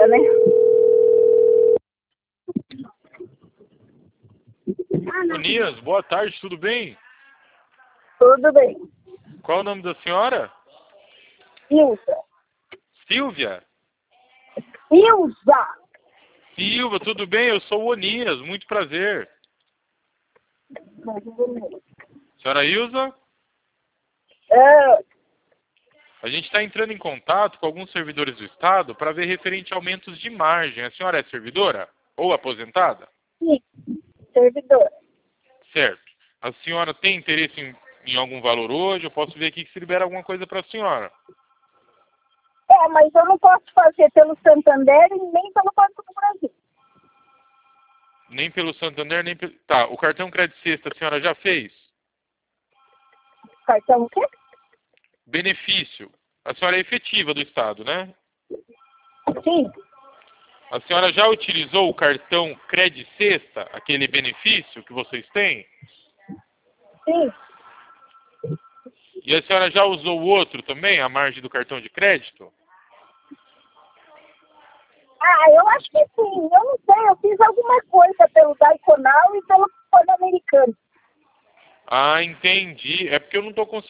vida, né? Onias, boa tarde, tudo bem? Tudo bem. Qual o nome da senhora? Ilza. Silvia? Ilza. Silva, tudo bem? Eu sou o Onias, muito prazer. Senhora Ilza? A gente está entrando em contato com alguns servidores do Estado para ver referente a aumentos de margem. A senhora é servidora? Ou aposentada? Sim, servidora. Certo. A senhora tem interesse em algum valor hoje? Eu posso ver aqui que se libera alguma coisa para a senhora. Mas eu não posso fazer pelo Santander e nem pelo Banco do Brasil. Nem pelo Santander, nem pelo... Tá, o cartão Crédito Sexta a senhora já fez? Cartão o quê? Benefício. A senhora é efetiva do Estado, né? Sim. A senhora já utilizou o cartão Crédito Sexta, aquele benefício que vocês têm? Sim. E a senhora já usou o outro também, a margem do cartão de crédito? Eu acho que sim. Eu não sei, eu fiz alguma coisa pelo Daiconal e pelo Pan-Americano. Ah, entendi. É porque eu não estou conseguindo